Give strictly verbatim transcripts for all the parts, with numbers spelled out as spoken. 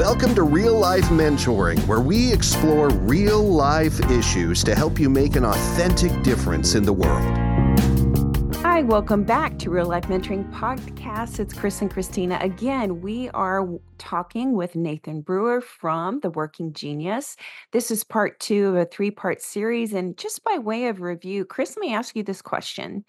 Welcome to Real Life Mentoring, where we explore real life issues to help you make an authentic difference in the world. Hi, welcome back to Real Life Mentoring Podcast. It's Chris and Christina. Again, we are talking with Nathan Brewer from The Working Genius. This is part two of a three-part series. And just by way of review, Chris, let me ask you this question.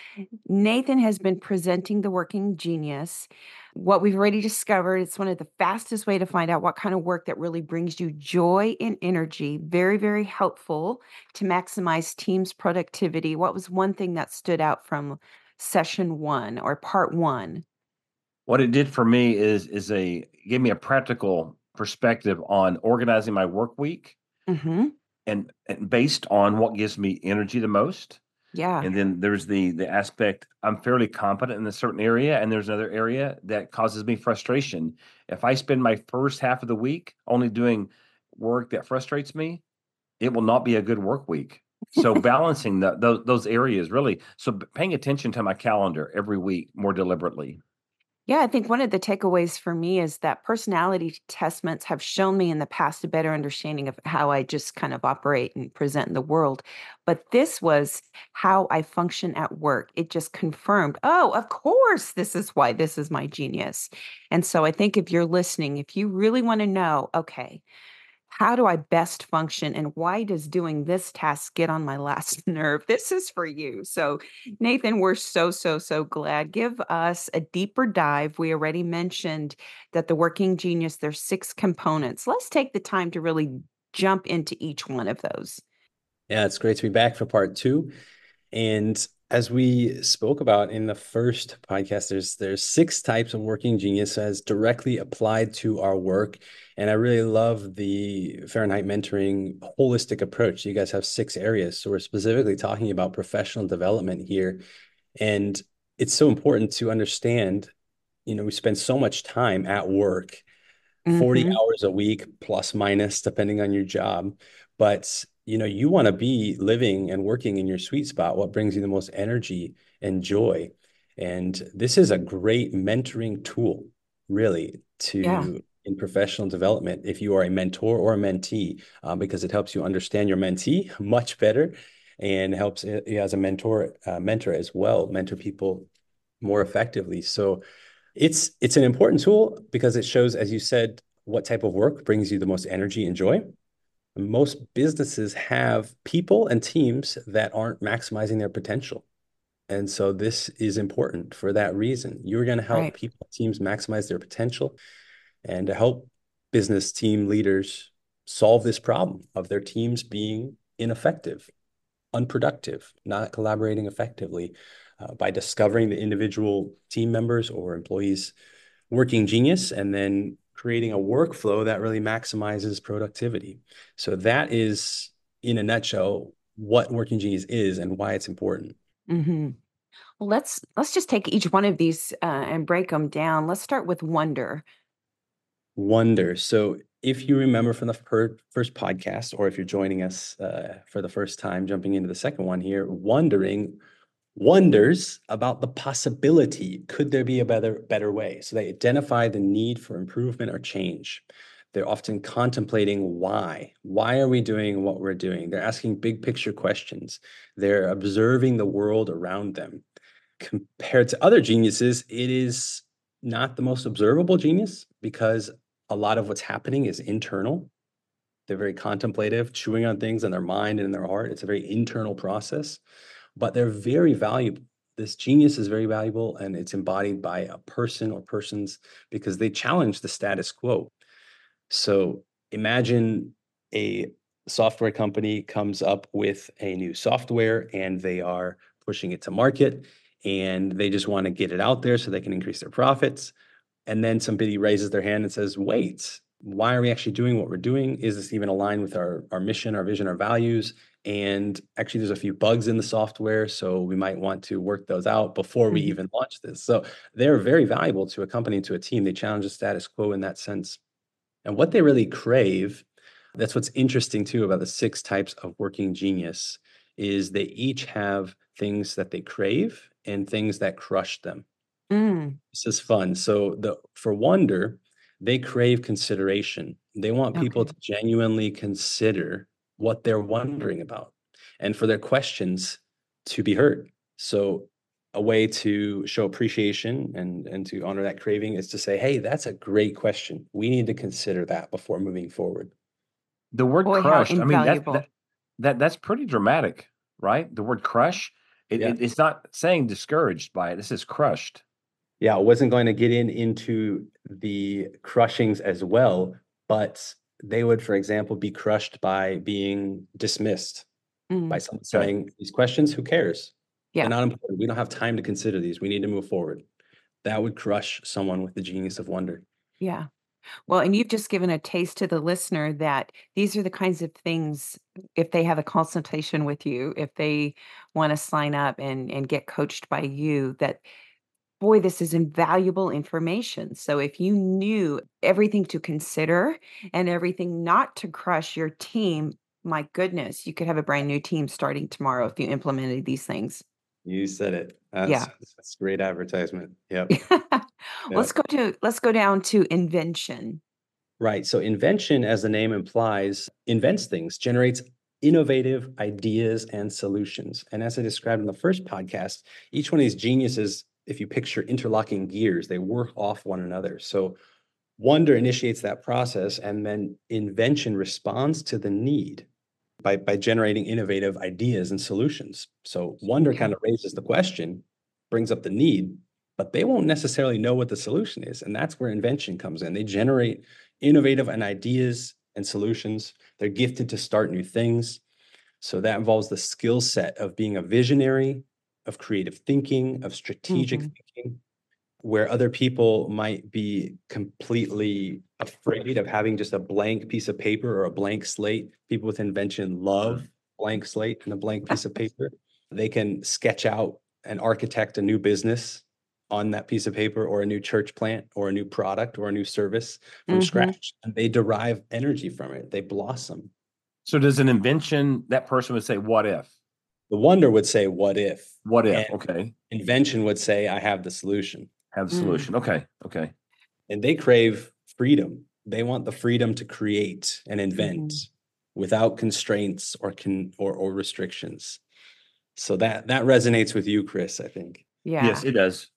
Nathan has been presenting The Working Genius. What we've already discovered, it's one of the fastest way to find out what kind of work that really brings you joy and energy. Very, very helpful to maximize team's productivity. What was one thing that stood out from session one or part one? What it did for me is is a gave me a practical perspective on organizing my work week Mm-hmm. and, and based on what gives me energy the most. Yeah. And then there's the the aspect I'm fairly competent in a certain area, and there's another area that causes me frustration. If I spend my first half of the week only doing work that frustrates me, it will not be a good work week. So balancing the, those those areas really, so b- paying attention to my calendar every week more deliberately. Yeah, I think one of the takeaways for me is that personality testments have shown me in the past a better understanding of how I just kind of operate and present in the world. But this was how I function at work. It just confirmed, oh, of course, this is why this is my genius. And so I think if you're listening, if you really want to know, okay, how do I best function and why does doing this task get on my last nerve? This is for you. So, Nathan, we're so, so, so glad. Give us a deeper dive. We already mentioned that the Working Genius, there's six components. Let's take the time to really jump into each one of those. Yeah, it's great to be back for part two. And as we spoke about in the first podcast, there's there's six types of working genius as directly applied to our work. And I really love the Fahrenheit Mentoring holistic approach. You guys have six areas. So we're specifically talking about professional development here. And it's so important to understand, you know, we spend so much time at work, forty Mhm. hours a week, plus minus, depending on your job. But you know, you want to be living and working in your sweet spot, what brings you the most energy and joy. And this is a great mentoring tool, really, Yeah. to in professional development if you are a mentor or a mentee, uh, because it helps you understand your mentee much better and helps uh, you as a mentor, uh, mentor as well, mentor people more effectively. So it's it's an important tool because it shows, as you said, what type of work brings you the most energy and joy. Most businesses have people and teams that aren't maximizing their potential. And so this is important for that reason. You're going to help Right. people, teams maximize their potential and to help business team leaders solve this problem of their teams being ineffective, unproductive, not collaborating effectively, uh, by discovering the individual team members or employees' working genius and then creating a workflow that really maximizes productivity. So that is, in a nutshell, what working genius is and why it's important. Mm-hmm. Well, let's let's just take each one of these uh, and break them down. Let's start with wonder. Wonder. So if you remember from the fir- first podcast, or if you're joining us uh, for the first time, jumping into the second one here, wondering wonders about the possibility. Could there be a better better way? So they identify the need for improvement or change. They're often contemplating why. Why are we doing what we're doing? They're asking big picture questions. They're observing the world around them. Compared to other geniuses, it is not the most observable genius because a lot of what's happening is internal. They're very contemplative, chewing on things in their mind and in their heart. It's a very internal process, but they're very valuable. This genius is very valuable and it's embodied by a person or persons because they challenge the status quo. So imagine a software company comes up with a new software and they are pushing it to market and they just want to get it out there so they can increase their profits. And then somebody raises their hand and says, wait, why are we actually doing what we're doing? Is this even aligned with our, our mission, our vision, our values? And actually, there's a few bugs in the software. So we might want to work those out before we Mhm. even launch this. So they're very valuable to a company, to a team. They challenge the status quo in that sense. And what they really crave, that's what's interesting too about the six types of working genius, is they each have things that they crave and things that crush them. Mm. This is fun. So the for wonder, they crave consideration. They want people Okay. to genuinely consider what they're wondering about and for their questions to be heard. So a way to show appreciation and, and to honor that craving is to say, hey, that's a great question. We need to consider that before moving forward. The word Boy, how crushed, I mean, that's invaluable. that, that that's pretty dramatic, right? The word crush, it, Yeah. it, it's not saying discouraged by it. This is crushed. Yeah, I wasn't going to get in into the crushings as well, but they would, for example, be crushed by being dismissed, by Mm, someone Okay. saying, these questions, who cares? They're yeah. not important. We don't have time to consider these. We need to move forward. That would crush someone with the genius of wonder. Yeah. Well, and you've just given a taste to the listener that these are the kinds of things, if they have a consultation with you, if they want to sign up and and get coached by you, that boy, this is invaluable information. So if you knew everything to consider and everything not to crush your team, my goodness, you could have a brand new team starting tomorrow if you implemented these things. You said it. That's Yeah. that's great advertisement. Yep. Let's Yep. go to let's go down to invention. Right. So invention, as the name implies, invents things, generates innovative ideas and solutions. And as I described in the first podcast, each one of these geniuses, if you picture interlocking gears, they work off one another. So wonder initiates that process, and then invention responds to the need by, by generating innovative ideas and solutions. So wonder Okay. kind of raises the question, brings up the need, but they won't necessarily know what the solution is. And that's where invention comes in. They generate innovative and ideas and solutions. They're gifted to start new things. So that involves the skill set of being a visionary, of creative thinking, of strategic Mhm. thinking, where other people might be completely afraid of having just a blank piece of paper or a blank slate. People with invention love blank slate and a blank piece of paper. They can sketch out and architect a new business on that piece of paper, or a new church plant, or a new product, or a new service from Mhm. scratch. And they derive energy from it. They blossom. So does an invention, that person would say, what if? The wonder would say, what if? What And if? Okay. invention would say, I have the solution. Have the Mm. solution. Okay. Okay. And they crave freedom. They want the freedom to create and invent Mhm. without constraints or can or, or restrictions. So that that resonates with you, Chris, I think. Yeah. Yes, it does.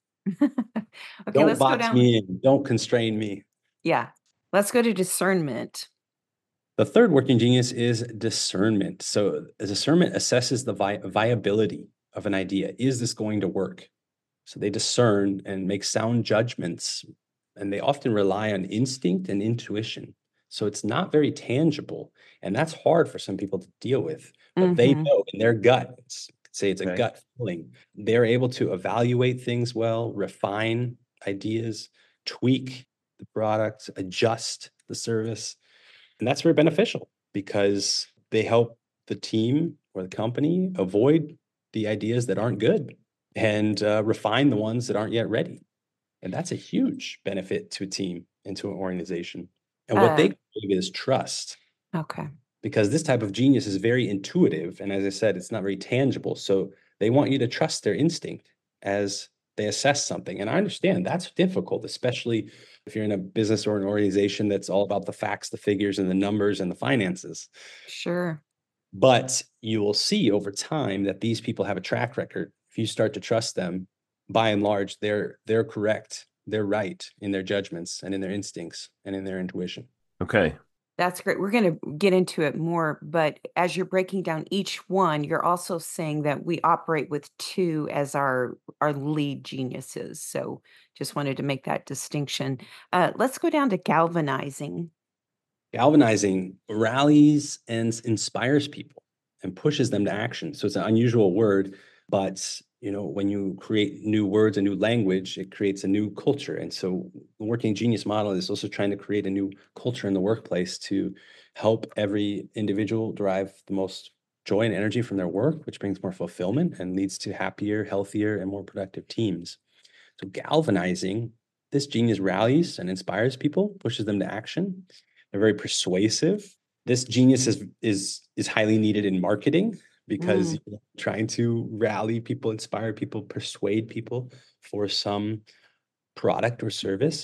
Okay, Don't let's go box down. me in. Don't constrain me. Yeah. Let's go to discernment. The third working genius is discernment. So discernment assesses the vi- viability of an idea. Is this going to work? So they discern and make sound judgments, and they often rely on instinct and intuition. So it's not very tangible, and that's hard for some people to deal with. But they Mhm. know in their gut, it's- say it's a Okay. gut feeling, they're able to evaluate things well, refine ideas, tweak the product, adjust the service. And that's very beneficial because they help the team or the company avoid the ideas that aren't good and uh, refine the ones that aren't yet ready. And that's a huge benefit to a team and to an organization. And what they Uh, crave is trust, okay. because this type of genius is very intuitive. And as I said, it's not very tangible. So they want you to trust their instinct as they assess something. And I understand that's difficult, especially if you're in a business or an organization that's all about the facts, the figures, and the numbers and the finances. Sure. But you will see over time that these people have a track record. If you start to trust them, by and large, they're they're correct. They're right in their judgments and in their instincts and in their intuition. Okay. That's great. We're going to get into it more, but as you're breaking down each one, you're also saying that we operate with two as our our lead geniuses. So just wanted to make that distinction. Uh, let's go down to galvanizing. Galvanizing rallies and inspires people and pushes them to action. So it's an unusual word, but you know, when you create new words and new language, it creates a new culture. And so the working genius model is also trying to create a new culture in the workplace to help every individual derive the most joy and energy from their work, which brings more fulfillment and leads to happier, healthier, and more productive teams. So galvanizing, this genius rallies and inspires people, pushes them to action. They're very persuasive. This genius is is is highly needed in marketing because Mm, you're trying to rally people, inspire people, persuade people for some product or service.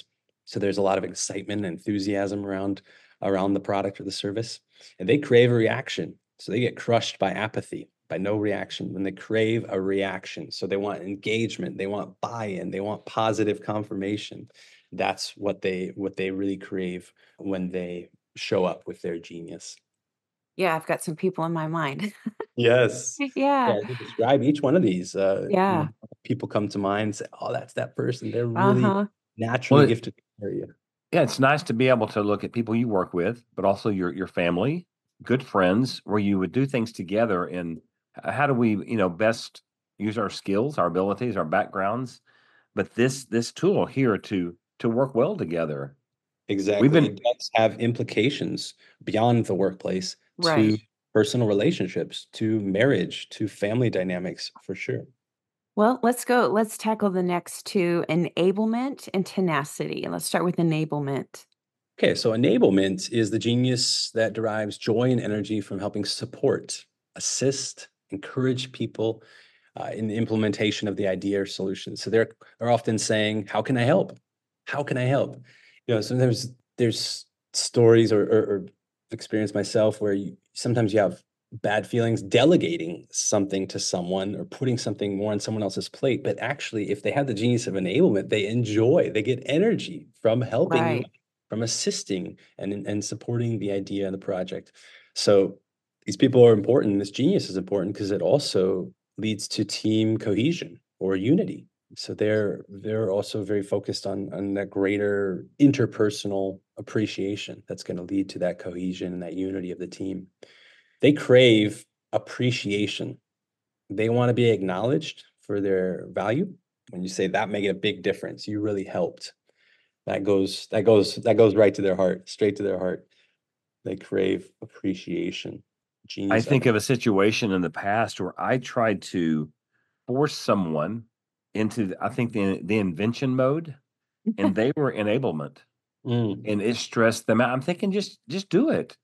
So there's a lot of excitement and enthusiasm around around the product or the service, and they crave a reaction. So they get crushed by apathy, by no reaction. When they crave a reaction, so they want engagement, they want buy-in, they want positive confirmation. That's what they what they really crave when they show up with their genius. Yeah, I've got some people in my mind. Yes. Yeah. Yeah, to describe each one of these, uh, you know, Yeah. people come to mind and say, "Oh, that's that person. They're really Uh-huh. naturally Well, it, gifted area." yeah, it's nice to be able to look at people you work with, but also your your family, good friends, where you would do things together. And h- how do we, you know, best use our skills, our abilities, our backgrounds, but this this tool here to to work well together. We've Exactly. been It does have implications beyond the workplace Right. to personal relationships, to marriage, to family dynamics, for sure. Well, let's go. Let's tackle the next two, enablement and tenacity. Let's start with enablement. Okay, so enablement is the genius that derives joy and energy from helping support, assist, encourage people uh, in the implementation of the idea or solution. So they're are often saying, "How can I help? How can I help?" You know, sometimes there's stories or, or, or experience myself where you, sometimes you have bad feelings delegating something to someone or putting something more on someone else's plate. But actually, if they have the genius of enablement, they enjoy, they get energy from helping you, Right. from assisting and and supporting the idea and the project. So these people are important. This genius is important because it also leads to team cohesion or unity. So they're they're also very focused on on that greater interpersonal appreciation that's going to lead to that cohesion and that unity of the team. They crave appreciation. They want to be acknowledged for their value. When you say that made a big difference, you really helped. That goes that goes that goes right to their heart, straight to their heart. They crave appreciation. I Genius of think it. of a situation in the past where I tried to force someone into the, I think the the invention mode, and they were enablement, Mm. and it stressed them out. I'm thinking, just just do it.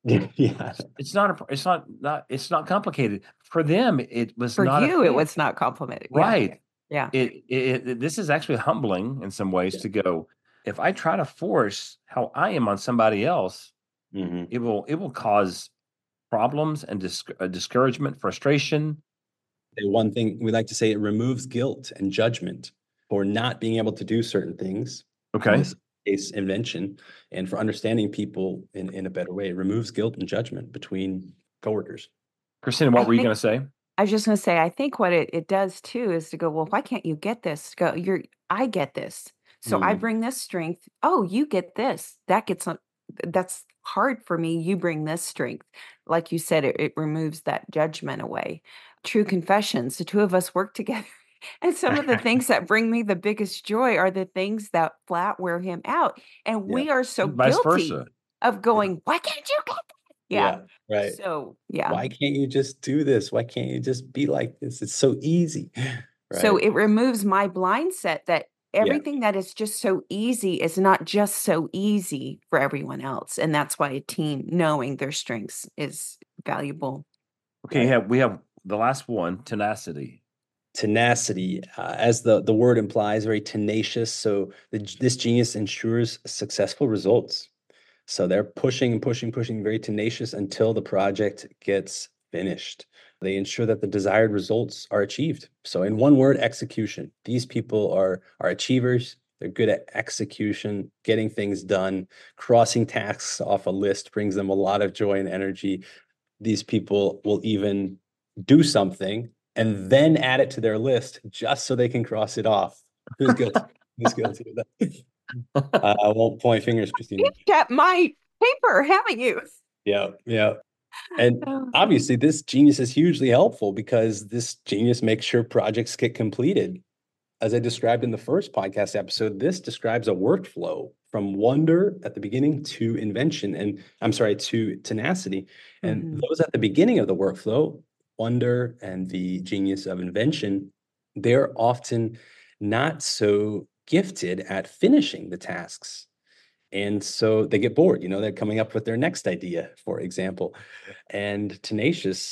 Yeah. It's it's not a pr it's not not it's not complicated. For them, it was For not a you, it fit. was not complimented. Yeah. Right. Yeah. It it it this is actually humbling in some ways Yeah. to go, if I try to force how I am on somebody else, Mhm. it will it will cause problems and dis uh, discouragement, frustration. And one thing we like to say, it removes guilt and judgment for not being able to do certain things, in Okay. this case, invention, and for understanding people in, in a better way. It removes guilt and judgment between coworkers. Christina, I what were you think gonna say? I was just gonna say, I think what it, it does too is to go, well, why can't you get this? Go, you're I get this. So I Mm, bring this strength. Oh, you get this. That gets on that's hard for me. You bring this strength. Like you said, it, it removes that judgment away. True confessions. The two of us work together. And some of the things that bring me the biggest joy are the things that flat wear him out. And yeah, we are so And vice guilty versa. of yeah, going, why can't you get that? Yeah. yeah, right. So yeah. Why can't you just do this? Why can't you just be like this? It's so easy, So right? it removes my blind set that Yeah, everything that is just so easy is not just so easy for everyone else. And that's why a team knowing their strengths is valuable. Okay, right. yeah, we have the last one, tenacity. Tenacity, uh, as the the word implies, very tenacious. So the, g- this genius ensures successful results. So they're pushing and pushing, pushing, very tenacious until the project gets finished. They ensure that the desired results are achieved. So in one word, execution. These people are are achievers. They're good at execution, getting things done. Crossing tasks off a list brings them a lot of joy and energy. These people will even do something and then add it to their list just so they can cross it off. Who's guilty? Who's guilty of that? Uh, I won't point fingers, Christina. You've got my paper, haven't you? Yeah, yeah. And Oh, obviously, this genius is hugely helpful because this genius makes sure projects get completed. As I described in the first podcast episode, this describes a workflow from wonder at the beginning to invention, and I'm sorry, to tenacity. And mhm. those at the beginning of the workflow, wonder and the genius of invention, they're often not so gifted at finishing the tasks. And so they get bored, you know, they're coming up with their next idea, for example. And tenacious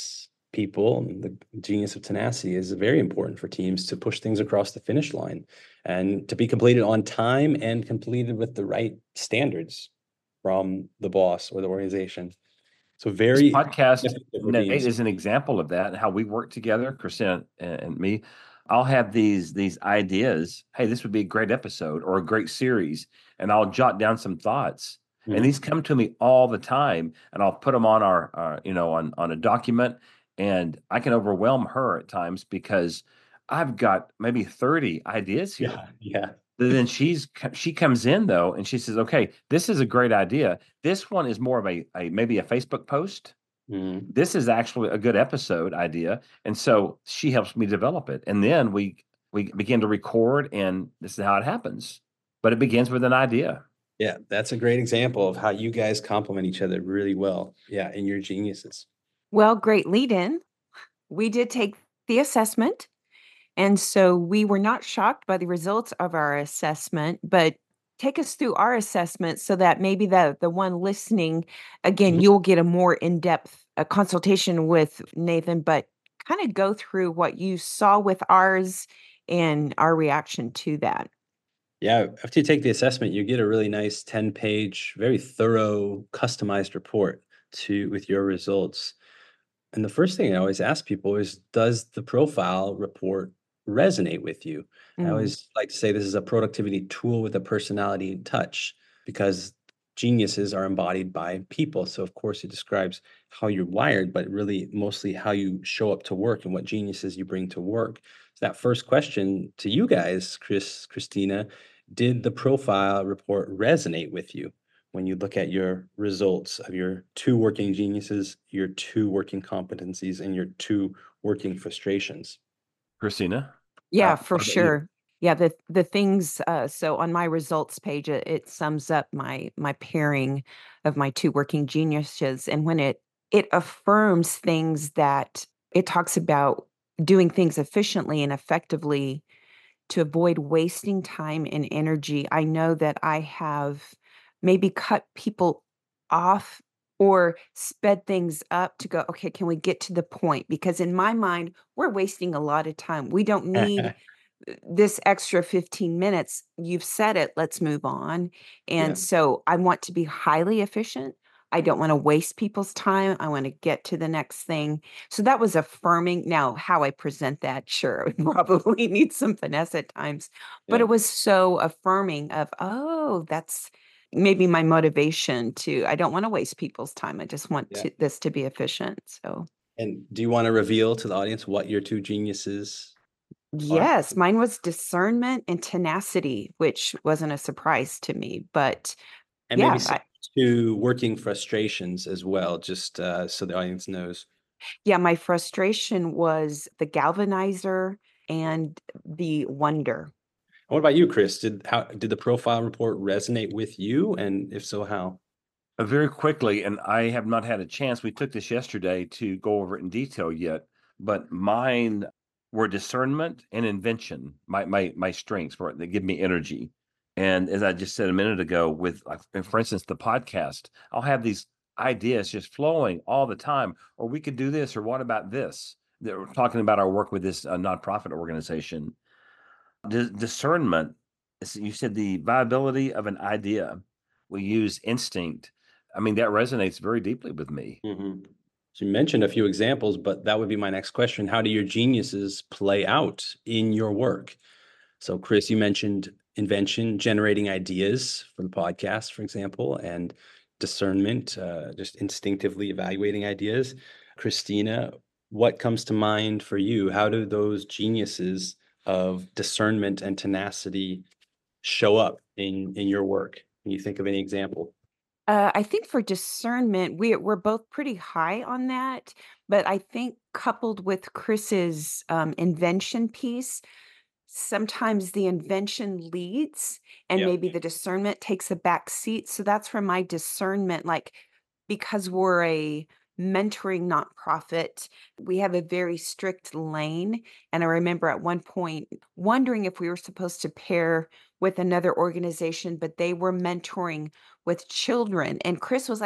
people, the genius of tenacity is very important for teams to push things across the finish line and to be completed on time and completed with the right standards from the boss or the organization. So This very podcast, significant for Nate, teams. is an example of that, and how we work together, Christina and, and me. I'll have these these ideas. Hey, this would be a great episode or a great series, and I'll jot down some thoughts. And Mhm. these come to me all the time, and I'll put them on our, uh, you know, on on a document, and I can overwhelm her at times because I've got maybe thirty ideas here. Yeah, yeah. But then she's co- she comes in though, and she says, "Okay, this is a great idea. This one is more of a, a maybe a Facebook post. Mhm. This is actually a good episode idea." And so she helps me develop it, and then we we begin to record, and this is how it happens. But it begins with an idea. Yeah, that's a great example of how you guys complement each other really well. Yeah, and you're geniuses. Well, great lead in. We did take the assessment. And so we were not shocked by the results of our assessment, but take us through our assessment so that maybe the the one listening, again, Mhm. you'll get a more in-depth uh, consultation with Nathan, but kind of go through what you saw with ours and our reaction to that. Yeah, after you take the assessment, you get a really nice ten-page, very thorough, customized report to with your results. And the first thing I always ask people is, does the profile report resonate with you? I Mm, always like to say this is a productivity tool with a personality touch because geniuses are embodied by people. So, of course, it describes how you're wired, but really mostly how you show up to work and what geniuses you bring to work. So, that first question to you guys, Chris, Christina, did the profile report resonate with you? When you look at your results of your two working geniuses, your two working competencies, and your two working frustrations. Christina, yeah, how, for what about you? sure. Yeah, the the things uh so on my results page it, it sums up my my pairing of my two working geniuses, and when it it affirms things that it talks about doing things efficiently and effectively to avoid wasting time and energy. I know that I have maybe cut people off or sped things up to go, okay, can we get to the point? Because in my mind, we're wasting a lot of time. We don't need uh, this extra fifteen minutes. You've said it, let's move on. Yeah. And so I want to be highly efficient. I don't want to waste people's time. I want to get to the next thing. So that was affirming. Now, how I present that, sure, it probably needs some finesse at times, but Yeah. it was so affirming of, oh, that's maybe my motivation to, I don't want to waste people's time. I just want Yeah. to, this to be efficient. So, And do you want to reveal to the audience what your two geniuses are? yes, mine was discernment and tenacity, which wasn't a surprise to me. But And maybe yeah, some I, two working frustrations as well, just uh, so the audience knows. yeah, my frustration was the galvanizer and the wonder. What about you, Chris? Did how did the profile report resonate with you? And if so, how? Uh, very quickly, and I have not had a chance. We took this yesterday to go over it in detail yet, but mine were discernment and invention. My my my strengths were they give me energy. And as I just said a minute ago, with like, uh, for instance, the podcast, I'll have these ideas just flowing all the time. Or we could do this, or what about this? That we're talking about our work with this uh, nonprofit organization. Dis- discernment. is- You said the viability of an idea. We use instinct. I mean, that resonates very deeply with me. Mhm. So you mentioned a few examples, but that would be my next question. How do your geniuses play out in your work? So, Chris, you mentioned invention, generating ideas for the podcast, for example, and discernment, uh, just instinctively evaluating ideas. Christina, what comes to mind for you? How do those geniuses of discernment and tenacity show up in in your work? Can you think of any example? Uh, I think for discernment, we we're both pretty high on that, but I think coupled with Chris's um, invention piece, sometimes the invention leads and Yeah. maybe the discernment takes a back seat. So that's where my discernment, like, because we're a mentoring nonprofit, we have a very strict lane. And I remember at one point wondering if we were supposed to pair with another organization, but they were mentoring with children. And Chris was like, oh,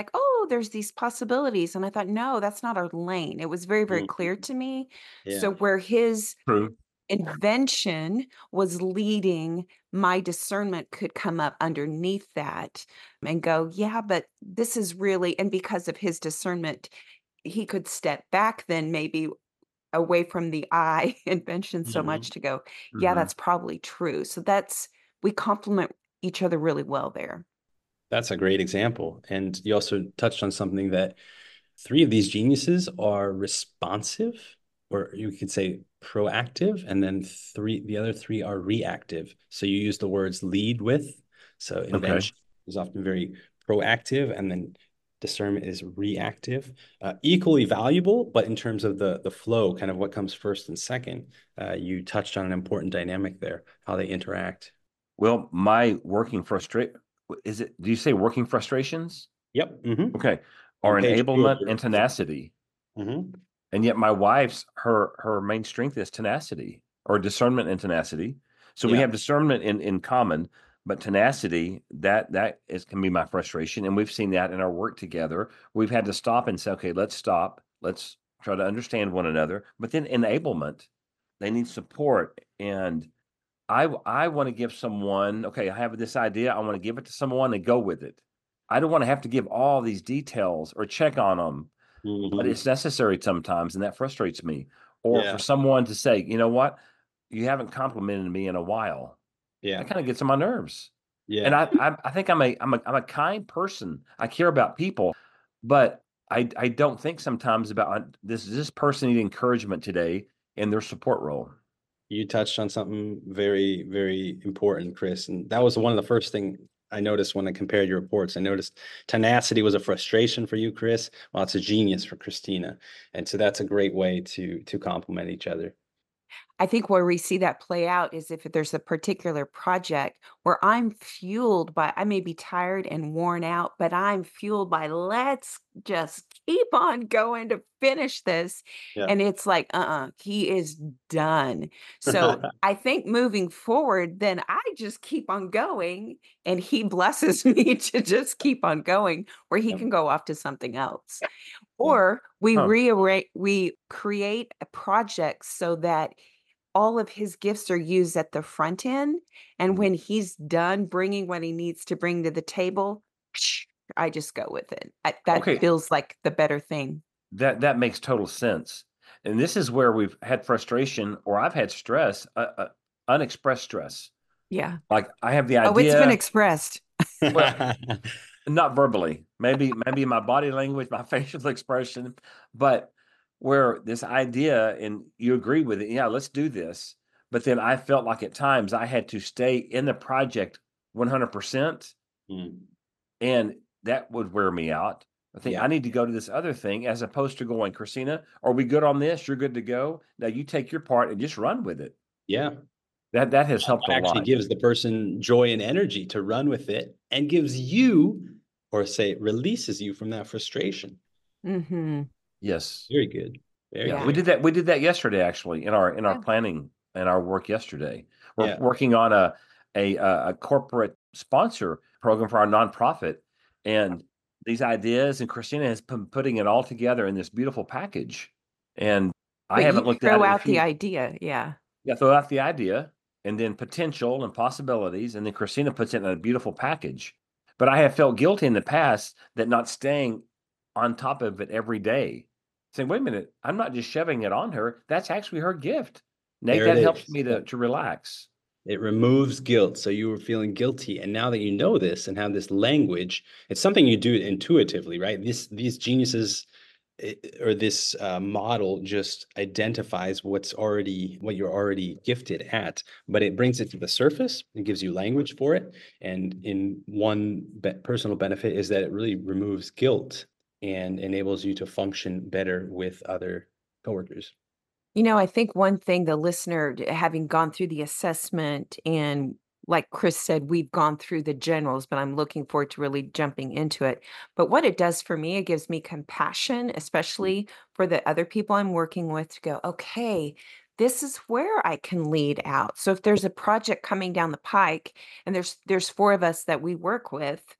oh, there's these possibilities. And I thought, no, that's not our lane. It was very, very clear Mhm. to me. So Yeah. where his True. invention was leading, my discernment could come up underneath that and go, yeah, but this is really, and because of his discernment, he could step back then maybe away from the I invention so much Mhm. to go, yeah, Mhm. that's probably true. So that's, we complement each other really well there. That's a great example. And you also touched on something that three of these geniuses are responsive, or you could say proactive, and then three, the other three are reactive. So you use the words lead with. So Okay. invention is often very proactive, and then discernment is reactive. Uh, equally valuable, but in terms of the the flow, kind of what comes first and second, uh, you touched on an important dynamic there, how they interact. Well, my working frustrate is it do you say working frustrations? Yep. Hmm. Okay. On Are page two of enablement your and tenacity. Mhm. And yet my wife's her her main strength is tenacity or discernment and tenacity. So we Yeah. have discernment in in common, but tenacity that that is can be my frustration. And we've seen that in our work together. We've had to stop and say, okay, let's stop. Let's try to understand one another. But then enablement, they need support. And I I want to give someone, okay, I have this idea. I want to give it to someone and go with it. I don't want to have to give all these details or check on them, but Mhm. it's necessary sometimes, and that frustrates me. Or for Yeah. someone to say, you know what, you haven't complimented me in a while. Yeah. That kind of gets on my nerves. And Yeah. I, I, I think I'm a, I'm a, I'm a kind person. I care about people, but I, I don't think sometimes about uh, this. This person need encouragement today in their support role. You touched on something very, very important, Chris. And that was one of the first thing I noticed when I compared your reports. I noticed tenacity was a frustration for you, Chris, while it's a genius for Christina. And so that's a great way to to complement each other. I think where we see that play out is if there's a particular project where I'm fueled by, I may be tired and worn out, but I'm fueled by, let's just keep on going to finish this. Yeah. And it's like, uh-uh, he is done. So I think moving forward, then I just keep on going and he blesses me to just keep on going where he Yeah. can go off to something else. Yeah. Or we Huh. rearrange, we create a project so that all of his gifts are used at the front end. And Mhm. when he's done bringing what he needs to bring to the table, I just go with it. I, that Okay, feels like the better thing. that that makes total sense. And this is where we've had frustration, or I've had stress, uh, uh, unexpressed stress. Yeah. Like I have the Oh, it's been idea. expressed. Well, not verbally, maybe maybe my body language, my facial expression, but where this idea and you agree with it, yeah, let's do this. But then I felt like at times I had to stay in the project one hundred percent, Mm. and that would wear me out. I think Yeah. I need to go to this other thing as opposed to going, Christina, are we good on this? You're good to go. Now you take your part and just run with it. Yeah. That that has helped a That actually lot. gives the person joy and energy to run with it and gives you, or say, releases you from that frustration. Hmm. Yes. Very good. Very Yeah, Yeah. we good. did that. We did that yesterday, actually, in our in our Yeah. planning and our work yesterday. We're Yeah. working on a a a a corporate sponsor program for our nonprofit, and these ideas, and Christina has been putting it all together in this beautiful package. And I But you haven't looked at throw it in a out the few. idea. Yeah. Yeah, throw out the idea, and then potential and possibilities, and then Christina puts it in a beautiful package. But I have felt guilty in the past that not staying on top of it every day. Saying, wait a minute, I'm not just shoving it on her. That's actually her gift. Nate, There it that helps is. me to Yep. to relax. It removes guilt. So you were feeling guilty. And now that you know this and have this language, it's something you do intuitively, right? This these geniuses eh, or this uh, model just identifies what's already what you're already gifted at, but it brings it to the surface. It gives you language for it. And in one be- personal benefit is that it really removes guilt and enables you to function better with other coworkers. You know, I think one thing the listener, d- having gone through the assessment, and like Chris said, we've gone through the generals, but I'm looking forward to really jumping into it. But what it does for me, it gives me compassion, especially for the other people I'm working with to go, okay, this is where I can lead out. So if there's a project coming down the pike and there's there's four of us that we work with,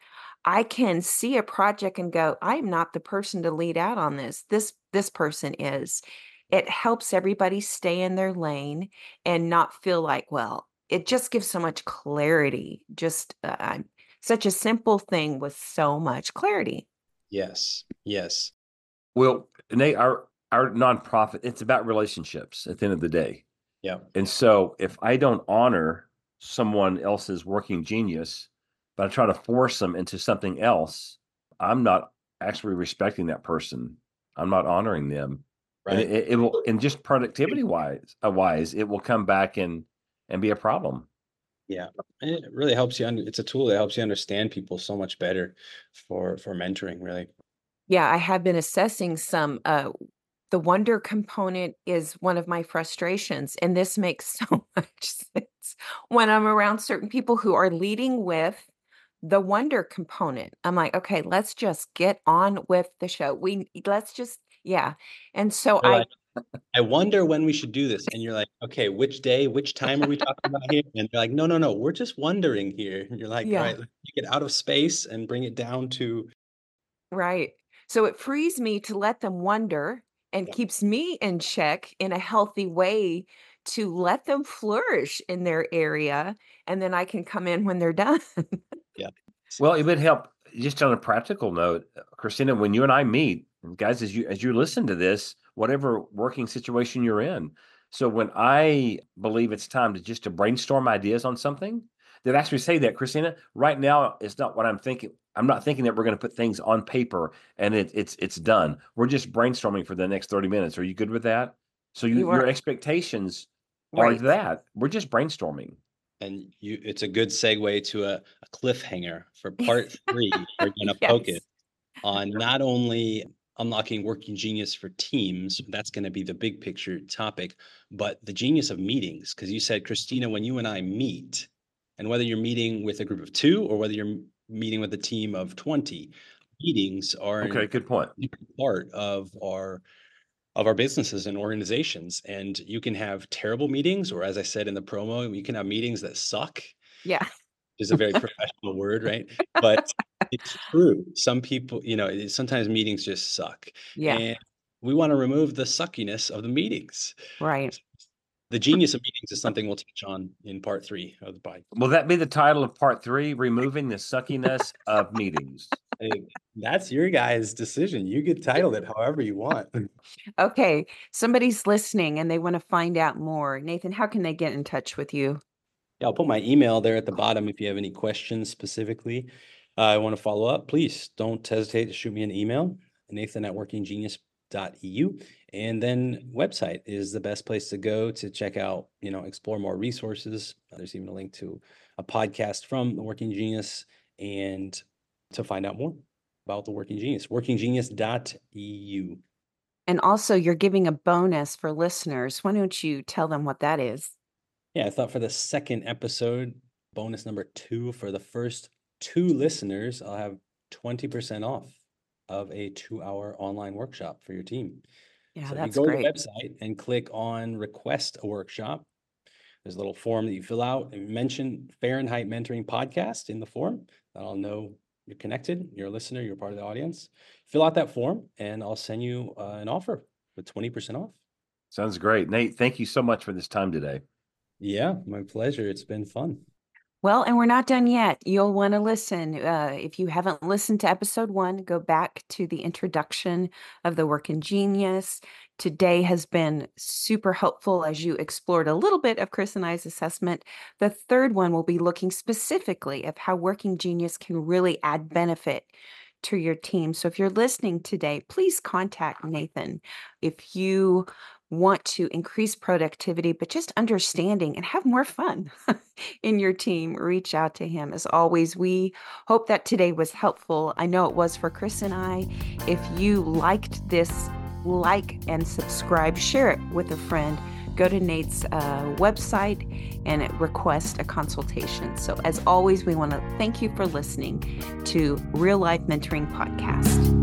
I can see a project and go, I'm not the person to lead out on this. This this person is. It helps everybody stay in their lane and not feel like, well, it just gives so much clarity. Just uh, such a simple thing with so much clarity. Yes. Yes. Well, Nate, our our nonprofit, it's about relationships at the end of the day. Yeah. And so if I don't honor someone else's working genius, but I try to force them into something else, I'm not actually respecting that person. I'm not honoring them. And Right. it, it will, and just productivity wise, uh, wise, it will come back and and be a problem. Yeah. And it really helps you. Under, it's a tool that helps you understand people so much better for for mentoring, really. Yeah, I have been assessing some. Uh, the wonder component is one of my frustrations, and this makes so much sense when I'm around certain people who are leading with the wonder component. I'm like, okay, let's just get on with the show. We let's just, yeah. And so They're I, like, I wonder when we should do this. And you're like, okay, which day, which time are we talking about here? And they're like, no, no, no, we're just wondering here. And you're like, all yeah, right, let's take it out of space and bring it down to, right. So it frees me to let them wonder and yeah, keeps me in check in a healthy way to let them flourish in their area. And then I can come in when they're done. yeah, Well, it would help just on a practical note, Christina, when you and I meet, and guys, as you as you listen to this, whatever working situation you're in. So when I believe it's time to just to brainstorm ideas on something, that actually say that, Christina, right now it's not what I'm thinking. I'm not thinking that we're going to put things on paper and it, it's it's done. We're just brainstorming for the next thirty minutes. Are you good with that? So you, You your are expectations are right. that we're just brainstorming. and you, it's a good segue to a, a cliffhanger for part three. We're going to Yes. focus on not only unlocking working genius for teams, that's going to be the big picture topic, but the genius of meetings. Because you said, Christina, when you and I meet, and whether you're meeting with a group of two or whether you're meeting with a team of twenty, meetings are an Okay, good point. important part of our of our businesses and organizations. And you can have terrible meetings, or as I said in the promo, you can have meetings that suck, Yeah. is a very professional word, right? But it's true. Some people, you know, it- sometimes meetings just suck. Yeah. And we want to remove the suckiness of the meetings. Right. The genius of meetings is something we'll touch on in part three of the podcast. Will that be the title of part three? Removing the suckiness of meetings. Hey, that's your guys' decision. You get titled it however you want. Okay. Somebody's listening and they want to find out more. Nathan, how can they get in touch with you? Yeah, I'll put my email there at the bottom if you have any questions specifically. Uh, I want to follow up. Please don't hesitate to shoot me an email, Nathan at working genius dot e u. And then website is the best place to go to check out, you know, explore more resources. There's even a link to a podcast from the Working Genius and to find out more about the Working Genius, working genius dot e u. And also, you're giving a bonus for listeners. Why don't you tell them what that is? Yeah, I thought for the second episode, bonus number two, for the first two listeners, I'll have twenty percent off of a two-hour online workshop for your team. Yeah, So if you that's go to great. the website and click on request a workshop, there's a little form that you fill out and mention Fahrenheit Mentoring Podcast in the form. That'll know you're connected, you're a listener, you're part of the audience. Fill out that form and I'll send you uh, an offer with twenty percent off. Sounds great. Nate, thank you so much for this time today. Yeah, my pleasure. It's been fun. Well, and we're not done yet. You'll want to listen. Uh, if you haven't listened to episode one, go back to the introduction of the Working Genius. Today has been super helpful as you explored a little bit of Chris and I's assessment. The third one will be looking specifically at how Working Genius can really add benefit to your team. So if you're listening today, please contact Nathan. If you want to increase productivity, but just understanding and have more fun in your team, reach out to him. As always, we hope that today was helpful. I know it was for Chris and I. If you liked this, like and subscribe, share it with a friend. Go to Nate's uh, website and request a consultation. So as always, we want to thank you for listening to Real Life Mentoring Podcast.